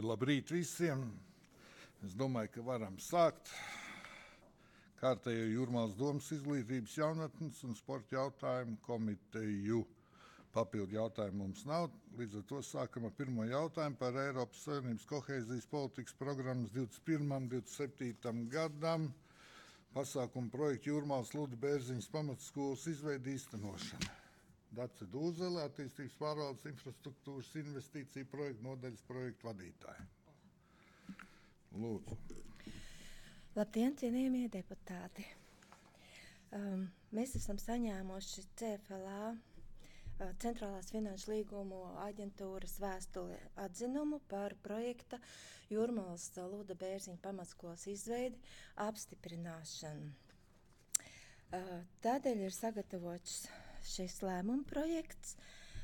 Labrīt visiem! Es domāju, ka varam sākt. Kārtējo Jūrmālas domas izglītības, jaunatnes un sporta jautājumu komiteju. Papildu jautājumu mums nav. Līdz ar to sākam ar pirmo jautājumu par Eiropas Savienības kohēzijas politikas programmas 21.–27. gadam. Pasākumu projektu Jūrmālas Luda Bērziņas pamatskolas izveidi īstenošana. Dace Dūzele, attīstības pārvaldes infrastruktūras investīciju projektu nodaļas projektu vadītāja. Lūdzu. Labdien, cienījamie deputāti! Mēs esam saņēmuši CFLA, Centrālās finanšu līgumu aģentūras vēstuli atzinumu par projekta Jūrmālas Luda Bērziņa pamatskolas izveidi apstiprināšanu. Tādēļ ir sagatavots šis lēmuma projekts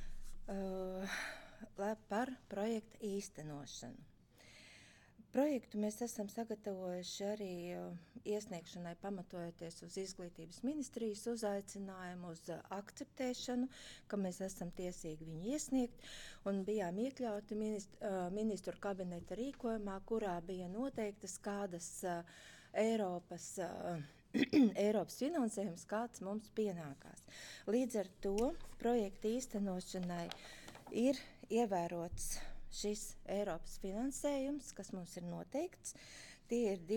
par projekta īstenošanu. Projektu mēs esam sagatavojuši arī iesniegšanai pamatojoties uz izglītības ministrijas uzaicinājumu uz akceptēšanu, ka mēs esam tiesīgi viņu iesniegt, un bijām iekļauti ministru kabineta rīkojumā, kurā bija noteiktas kādas Eiropas finansējums, kāds mums pienākās. Līdz ar to projekta īstenošanai ir ievērots šis Eiropas finansējums, kas mums ir noteikts. Tie ir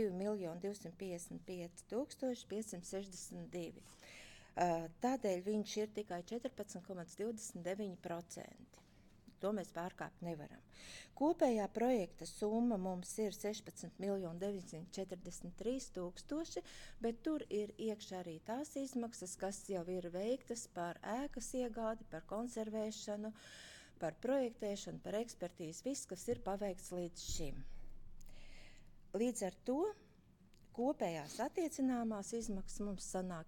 2.255.562. Tādēļ viņš ir tikai 14,29%. To mēs pārkāpt nevaram. Kopējā projekta summa mums ir 16.943.000, bet tur ir iekšā arī tās izmaksas, kas jau ir veiktas par ēkas iegādi, par konservēšanu, par projektēšanu, par ekspertīzi, viss, kas ir paveikts līdz šim. Līdz ar to kopējās attiecināmās izmaksas mums sanāk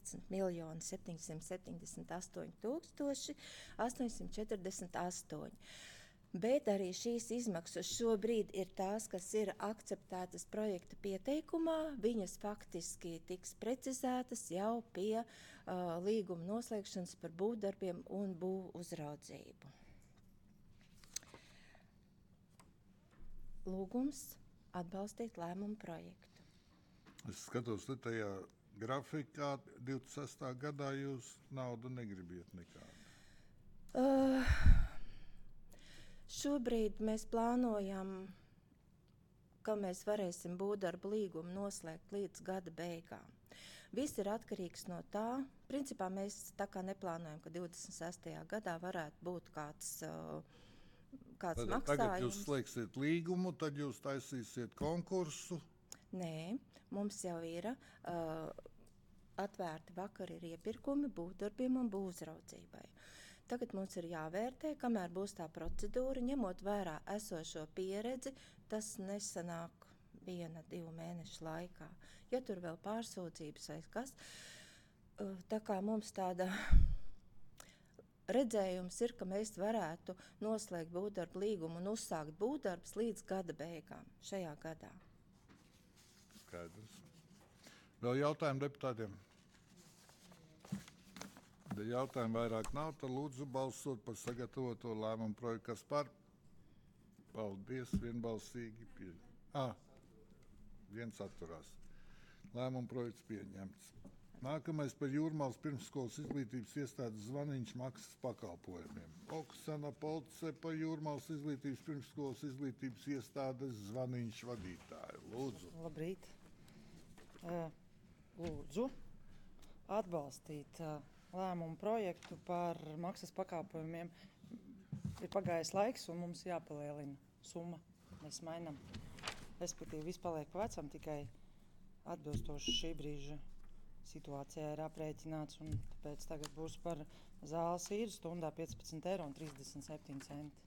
15.778.848. Bet arī šīs izmaksas šobrīd ir tās, kas ir akceptētas projekta pieteikumā. Viņas faktiski tiks precizētas jau pie līguma noslēgšanas par būvdarbiem un būvu uzraudzību. Lūgums atbalstīt lēmumu projektu. Es skatos, ka tajā grafikā 26. gadā jūs naudu negribiet nekādu. Šobrīd mēs plānojam, ka mēs varēsim būvdarbu līgumu noslēgt līdz gada beigām. Viss ir atkarīgs no tā. Principā mēs tā kā neplānojam, ka 26. gadā varētu būt kāds maksājums. Tagad jūs slēgsiet līgumu, tad jūs taisīsiet konkursu. Nē, mums jau ir atvērti vakar ir iepirkumi būvdarbiem un būvuzraudzībai. Tagad mums ir jāvērtē, kamēr būs tā procedūra, ņemot vērā esošo pieredzi, tas nesanāk 1-2 mēnešu laikā. Ja tur vēl pārsūdzības vai kas, tā kā mums tāda redzējums ir, ka mēs varētu noslēgt būvdarbu līgumu un uzsākt būvdarbus līdz gada beigām šajā gadā. Skaidrs. Vēl jautājumu deputātiem? Ja jautājumu vairāk nav, tad lūdzu balsot par sagatavoto lēmumu projektu. Kas par? Paldies, vienbalsīgi pieņemts. Viens atturās. Lēmumu projekts pieņemts. Nākamais par Jūrmālas pirmsskolas izglītības iestādes zvaniņš maksas pakalpojumiem. Oksana Polce par Jūrmālas izglītības pirmsskolas izglītības iestādes zvaniņš vadītāju. Lūdzu. Labrīt. Lūdzu atbalstīt lēmumu projektu par maksas pakalpojumiem. Ir pagājis laiks un mums jāpalielina summa. Mēs mainām. Respektīvi, viss paliek pa vecam, tikai atbilstoši šī brīža situācijā ir aprēķināts, un tāpēc tagad būs par zāles īru stundā 15,37 €.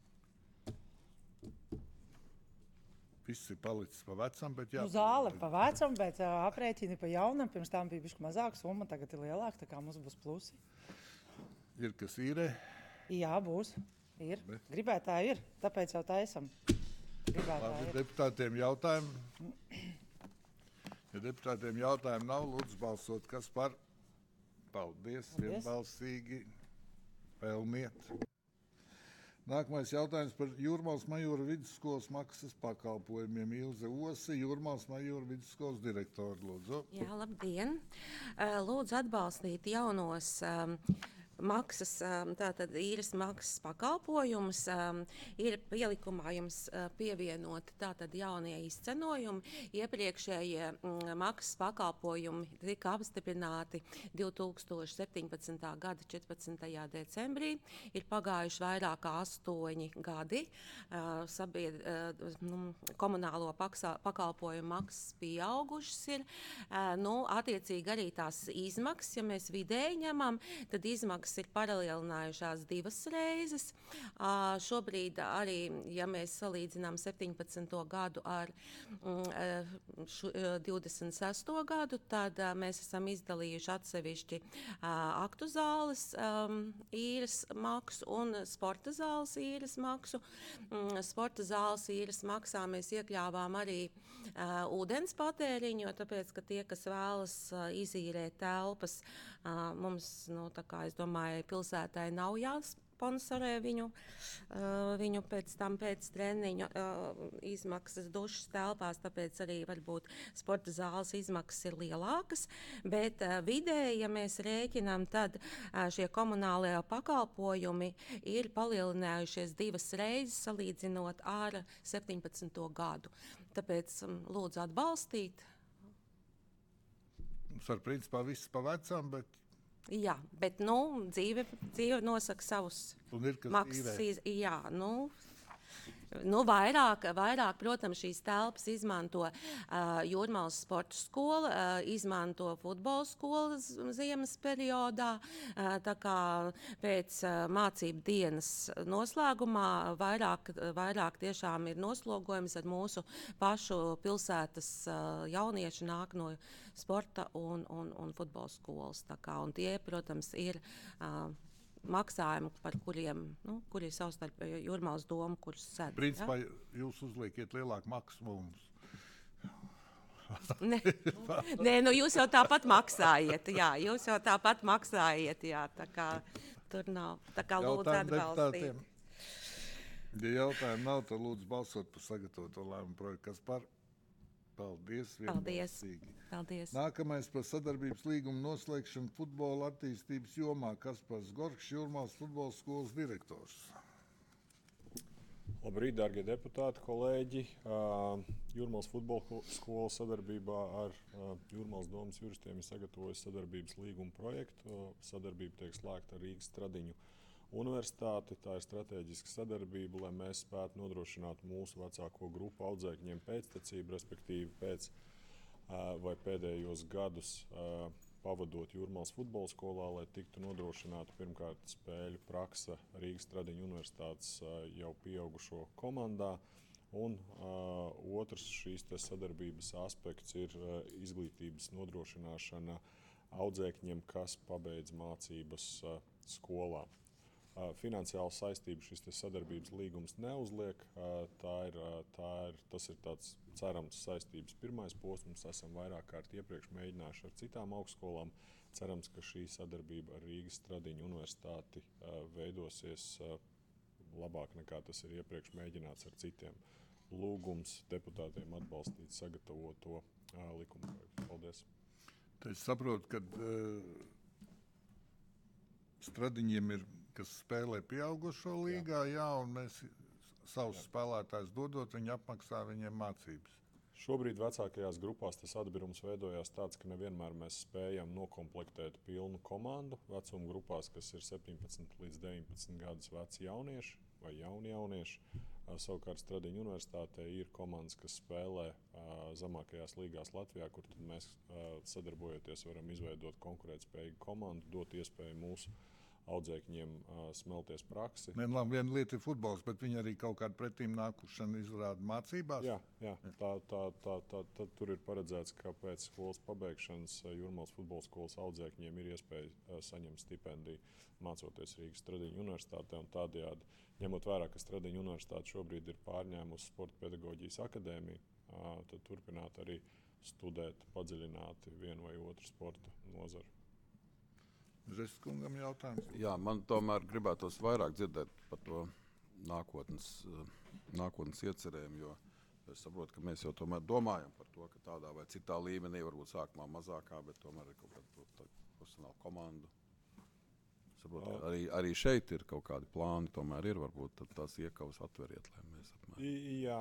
Viss ir palicis pa vecam, bet Zāle pa vecam, bet aprēķini pa jaunam. Pirms tam bija bišķi mazāka summa, tagad ir lielāka, tā kā mums būs plusi. Ir kas īrē? Jā, būs. Ir. Gribētāji ir, tāpēc jau taisam. Labi, deputātiem jautājumu? Ja deputātiem jautājumu nav, lūdzu balsot, kas par? Paldies. Vienbalsīgi. Pelniet. Nākamais jautājums par Jūrmālas Majora vidusskolas maksas pakalpojumiem. Ilze Ose, Jūrmālas Majora vidusskolas direktora, lūdzu. Jā, labdien! Lūdzu atbalstīt jaunos maksas, tātad īres maksas pakalpojumus. Ir pielikumā jums pievienoti tātad jaunie izcenojumi. Iepriekšējie maksas pakalpojumi tika apstiprināti 2017. gada 14. decembrī. Ir pagājuši vairāk kā 8 gadi. Komunālo pakalpojumu maksas pieaugušas ir. Attiecīgi arī tās izmaksas, ja mēs vidēji ņemam, tad izmaksas ir paralēlinājušās 2 reizes. Šobrīd arī, ja mēs salīdzinām 17. gadu ar 26. gadu, tad mēs esam izdalījuši atsevišķi aktu zāles īres maksu un sporta zāles īres maksu. Sporta zāles īres maksā mēs iekļāvām arī ūdens patēriņu, tāpēc, ka tie, kas vēlas izīrēt telpas, mums, es domāju, pilsētai nav jāsponsorē viņu pēc treniņu izmaksas dušas telpās, tāpēc arī varbūt sporta zāles izmaksas ir lielākas, bet vidēji, ja mēs rēķinām, tad šie komunālajie pakalpojumi ir palielinājušies 2 reizes salīdzinot ar 17. gadu. Tāpēc lūdzu atbalstīt. Mums var principā viss pa vecam, bet... Jā, bet, dzīve nosaka savus maksas. Jā, vairāk, protams, šīs telpas izmanto Jūrmālas sporta skola, izmanto futbola skolas ziemas periodā. Tā kā pēc mācību dienas noslēgumā vairāk tiešām ir noslogojums ar mūsu pašu pilsētas jaunieši nāk no sporta un futbola skolas. Tā kā, un tie, protams, ir maksājumi, par kuriem, kuri ir savstarpēji Jūrmālas doma, kurus sēd. Principā jūs uzliekiet lielāku maksu mums. Nē, jūs jau tāpat maksājiet, jā, tā kā tur nav, tā kā lūdzu atbalstīt. Ja jautājumu nav, tad lūdzu balsot par sagatavoto lēmumu projektu, kas par. Paldies. Paldies. Nākamais par sadarbības līgumu noslēgšanu futbola attīstības jomā. Kaspars Gorkšs, Jūrmālas futbola skolas direktors. Labrīt, dārgie deputāti, kolēģi. Jūrmālas futbola skola sadarbībā ar Jūrmālas domas juristiem ir sagatavojusi sadarbības līgumu projektu. Sadarbība tiek slēgta ar Rīgas Stradiņu universitāti. Tā ir strateģiska sadarbība, lai mēs spētu nodrošināt mūsu vecāko grupu audzēkņiem pēctecību, respektīvi pēc vai pēdējos gadus pavadot Jūrmālas futbola skolā, lai tiktu nodrošināta pirmkārt spēļu praksa Rīgas Stradiņu universitātes jau pieaugušo komandā. Un otrs šīs sadarbības aspekts ir izglītības nodrošināšana audzēkņiem, kas pabeidz mācības skolā. Finansiāla saistība šis sadarbības līgums neuzliek. Tas ir tāds cerams saistības pirmais posms. Esam vairāk kārt iepriekš mēģinājuši ar citām augstskolām. Cerams, ka šī sadarbība ar Rīgas Stradiņu universitāti veidosies labāk nekā tas ir iepriekš mēģināts ar citiem. Lūgums deputātiem atbalstīt sagatavoto likuma projektu. Paldies. Es saprotu, ka Stradiņiem ir, kas spēlē pieaugušo līgā, jā, un mēs savus spēlētājus dodot, viņi apmaksā viņiem mācības. Šobrīd vecākajās grupās tas atbirums veidojās tāds, ka nevienmēr mēs spējam nokomplektēt pilnu komandu. Vecuma grupās, kas ir 17 līdz 19 gadus veci jaunieši vai jauni jaunieši. Savukārt Stradiņu universitātē ir komandas, kas spēlē zemākajās līgās Latvijā, kur tad mēs sadarbojoties varam izveidot konkurētspējīgu komandu, dot iespēju mūsu audzēkņiem smelties praksi. Viena lieta ir futbols, bet viņi arī kaut kādu pretīm nākušanu izrāda mācībās? Jā. Tur ir paredzēts, ka pēc skolas pabeigšanas Jūrmālas futbola skolas audzēkņiem ir iespēja saņemt stipendiju mācoties Rīgas Stradiņu universitātē. Un tādējādi, ņemot vērā, ka Stradiņu universitāte šobrīd ir pārņēmusi Sporta pedagoģijas akadēmiju, tad turpināt arī studēt padziļināti vienu vai otru sporta nozaru. Žeskungam jautājums. Jā, man tomēr gribētos vairāk dzirdēt par to nākotnes iecerēm, jo es saprotu, ka mēs jau tomēr domājam par to, ka tādā vai citā līmenī, varbūt sākumā mazākā, bet tomēr ir kaut kāda profesionāla komanda. Saprotu, ka arī šeit ir kaut kādi plāni, tomēr ir varbūt tās iekavas atveriet, lai mēs apmēram. Jā,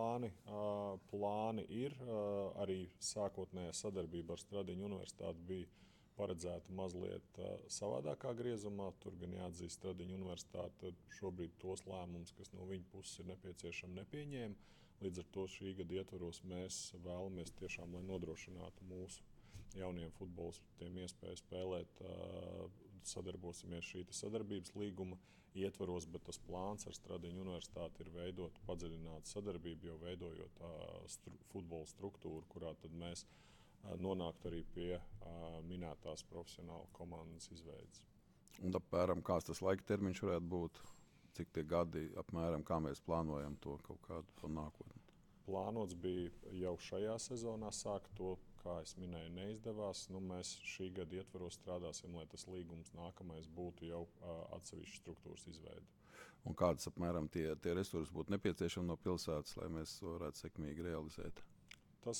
plāni ir. Arī sākotnējā sadarbība ar Stradiņu universitāti bija paredzēta mazliet savādākā griezumā. Tur gan jāatzīst, Stradiņu universitāte šobrīd tos lēmumus, kas no viņa puses ir nepieciešami, nepieņēma. Līdz ar to šī gada ietvaros mēs vēlamies tiešām, lai nodrošinātu mūsu jauniem futbolistiem iespēju spēlēt, sadarbosimies šī sadarbības līguma ietvaros, bet tas plāns ar Stradiņu universitāti ir veidot padziļinātu sadarbību, jau veidojot futbola struktūru, kurā tad mēs nonāktu arī pie minētās profesionāla komandas izveides. Un apmēram kāds tas laika termiņš varētu būt? Cik tie gadi apmēram, kā mēs plānojam to kaut kādu nākotni? Plānots bija jau šajā sezonā sākt to, kā es minēju, neizdevās. Mēs šī gada ietvaros strādāsim, lai tas līgums nākamais būtu jau atsevišķa struktūras izveide. Un kādas apmēram tie resursi būtu nepieciešami no pilsētas, lai mēs to varētu sekmīgi realizēt? Tas,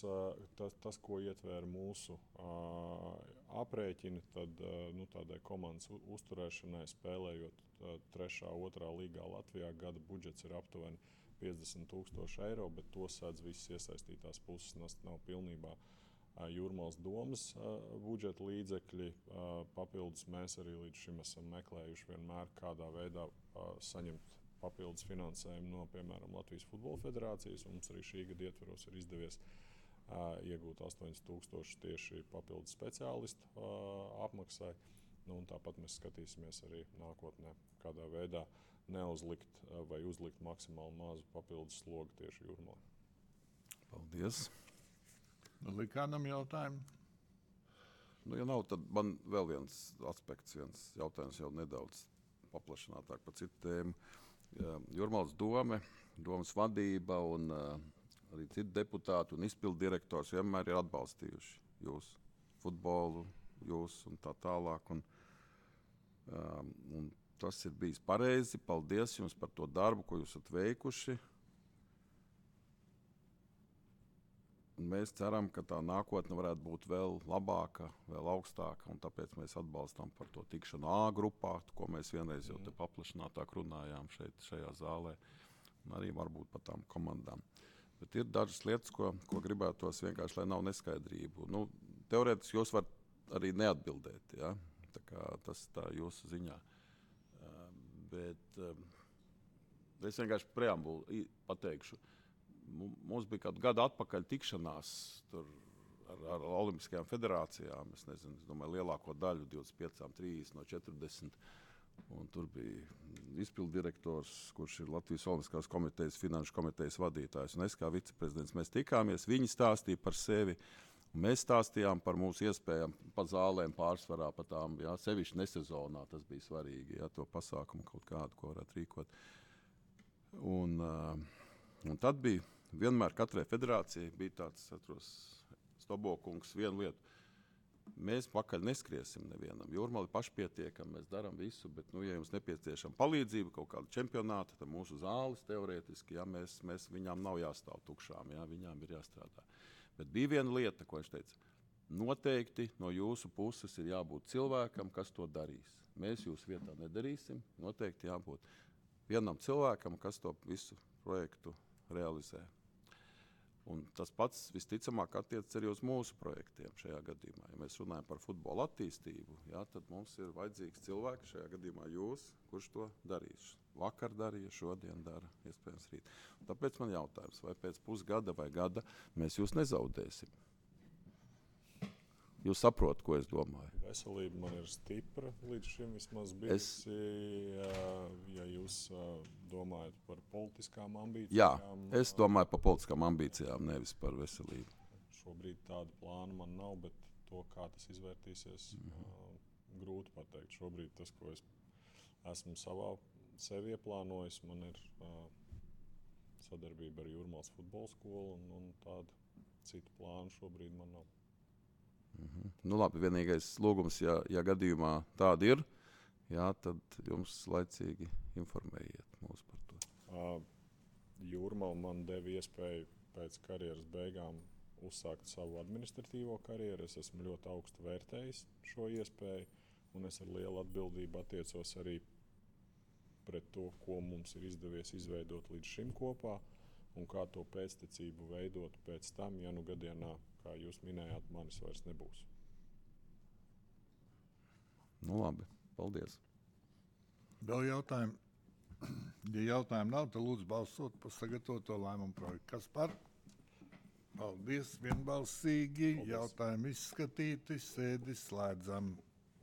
ko ietver mūsu aprēķini, tad tādai komandas uzturēšanai, spēlējot 3. 2. līgā Latvijā, gada budžets ir aptuveni 50,000 eiro, bet to sēdz visas iesaistītās puses. Tas nav pilnībā Jūrmālas domas budžeta līdzekļi. Papildus mēs arī līdz šim esam meklējuši vienmēr, kādā veidā saņemt papildus finansējumu no, piemēram, Latvijas Futbola Federācijas. Mums arī šī gada ietvaros ir izdevies iegūt 8,000 tieši papildus speciālistu apmaksai. Tāpat mēs skatīsimies arī nākotnē, kādā veidā neuzlikt vai uzlikt maksimāli mazu papildus slogu tieši Jūrmalai. Paldies! Līdz kādam jautājumam? Ja nav, tad man vēl viens aspekts, viens jautājums jau nedaudz paplašinātāk par citu tēmu. Jūrmālas domas vadība un arī citi deputāti un izpildu direktors vienmēr ir atbalstījuši jūs futbolu, jūs un tā tālāk. Un tas ir bijis pareizi. Paldies jums par to darbu, ko jūs esat veikuši. Un mēs ceram, ka tā nākotne varētu būt vēl labāka, vēl augstāka, un tāpēc mēs atbalstām par to tikšanu A grupā, ko mēs vienreiz jau te paplašinātāk runājām šeit, šajā zālē, un arī varbūt par tām komandām. Bet ir dažas lietas, ko gribētos vienkārši, lai nav neskaidrību. Teorētiski jūs varat arī neatbildēt, ja? Tā kā tas tā jūsu ziņā. Bet es vienkārši preambulu pateikšu. Mums bija kādu gadu atpakaļ tikšanās tur ar Olimpiskajām federācijām. Es nezinu, es domāju, lielāko daļu, 25, 30 no 40. Un tur bija izpildu direktors, kurš ir Latvijas Olimpiskās komitejas, finanšu komitejas vadītājs. Un es kā viceprezidents, mēs tikāmies, viņi stāstīja par sevi. Un mēs stāstījām par mūsu iespējām pa zālēm pārsvarā, pa tām, jā, sevišķi nesezonā, tas bija svarīgi, jā, to pasākumu kaut kādu, ko varētu rīkot. Un tad bija vienmēr katrai federācijai bija tāds, atros, Stobokungs, vienu lietu. Mēs pakaļ neskriesim nevienam. Jūrmala ir pašpietiekami, mēs darām visu, bet, ja jums nepieciešama palīdzība, kaut kāda čempionāta, tad mūsu zāles teorētiski, jā, mēs viņām nav jāstāv tukšām, jā, viņām ir jāstrādā. Bet bija viena lieta, ko viņš teica. Noteikti no jūsu puses ir jābūt cilvēkam, kas to darīs. Mēs jūsu vietā nedarīsim. Noteikti jābūt vienam cilvēkam, kas to visu projektu realizē. Un tas pats visticamāk attiecas arī uz mūsu projektiem šajā gadījumā. Ja mēs runājam par futbola attīstību, jā, tad mums ir vajadzīgs cilvēks, šajā gadījumā jūs, kurš to darīs. Vakar darīja, šodien dara, iespējams rīt. Tāpēc man jautājums, vai pēc pusgada vai gada mēs jūs nezaudēsim? Jūs saprotat, ko es domāju? Veselība man ir stipra līdz šim vismaz bijusi. Ja jūs domājat par politiskām ambīcijām. Jā, es domāju par politiskām ambīcijām, nevis par veselību. Šobrīd tāda plāna man nav, bet to, kā tas izvērtīsies, grūti pateikt. Šobrīd tas, ko es esmu sev ieplānojis, man ir sadarbība ar Jūrmālas futbola skolu, un tādu citu plānu šobrīd man nav. Labi, vienīgais lūgums, ja gadījumā tāda ir, jā, tad jums laicīgi informējiet mūs Jūrmala man deva iespēju pēc karjeras beigām uzsākt savu administratīvo karjeru. Es esmu ļoti augstu vērtējis šo iespēju, un es ar lielu atbildību attiecos arī pret to, ko mums ir izdevies izveidot līdz šim kopā, un kā to pēctecību veidot pēc tam, ja nu gadienā, kā jūs minējāt, manis vairs nebūs. Nu, labi, paldies. Vēl jautājumi? Ja jautājumu nav, tad lūdzu balsot par sagatavoto lēmumu projektu. Kas par? Paldies, vienbalsīgi. Paldies. Jautājumi izskatīti, sēdi slēdzam.